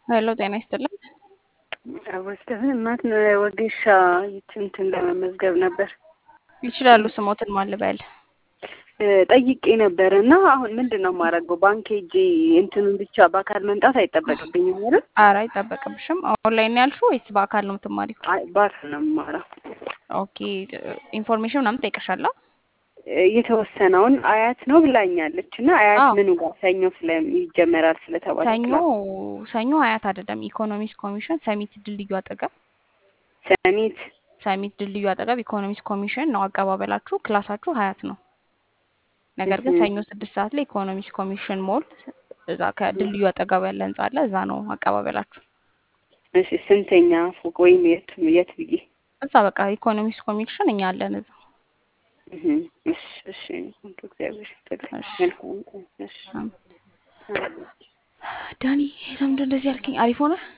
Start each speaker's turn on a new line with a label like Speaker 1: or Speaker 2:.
Speaker 1: ሄሎ ጤና ይስጥልን።
Speaker 2: አወስተህ እናት ወጌሻ እንትን ለመመዝገብ ነበር።
Speaker 1: ይችላሉ። ስሞትን ማን ልበል?
Speaker 2: ጠይቄ ነበር እና አሁን ምንድነው የማደርገው? ባንክ ሄጄ እንትኑን ብቻ በአካል መምጣት አይጠበቅብኝም አይደል?
Speaker 1: ኧረ አይጠበቅብሽም። ኦንላይን ነው ያልሽው ወይስ በአካል ነው የምትማሪው?
Speaker 2: አይ በአካል ነው የምማረው።
Speaker 1: ኦኬ ኢንፎርሜሽን ምናምን ጠይቀሻለሁ?
Speaker 2: የተወሰነውን አያት ነው ብላኛለች እና አያት
Speaker 1: አዎ
Speaker 2: ምኑ ጋር ሰኞ ስለሚጀመራል ስለተባለ
Speaker 1: ሰኞ
Speaker 2: ክላስ
Speaker 1: ሰኞ አያት አይደለም፣ ኢኮኖሚክስ ኮሚሽን ሰሚት ድልድዩ አጠገብ
Speaker 2: ሰሚት
Speaker 1: ሰሚት ድልድዩ አጠገብ ኢኮኖሚክስ ኮሚሽን ነው አቀባበላችሁ። ክላሳችሁ ሀያት ነው። ነገር ግን ሰኞ 6 ሰዓት ላይ ኢኮኖሚክስ ኮሚሽን ሞል እዛ ከድልድዩ አጠገብ ያለ ህንጻ አለ። እዛ ነው አቀባበላችሁ።
Speaker 2: እሺ ስንተኛ ፎቅ ወይም የት ብዬ
Speaker 1: እዛ በቃ ኢኮኖሚክስ ኮሚሽን እኛ አለን እዛ።
Speaker 2: እሺ እሺ እግዚአብሔር ይስጥልኝ።
Speaker 1: እሺ
Speaker 2: መልካም ቀን። እሺ
Speaker 1: ዳኒ ለምንድን እንደዚህ ያልከኝ? አሪፍ ሆነ።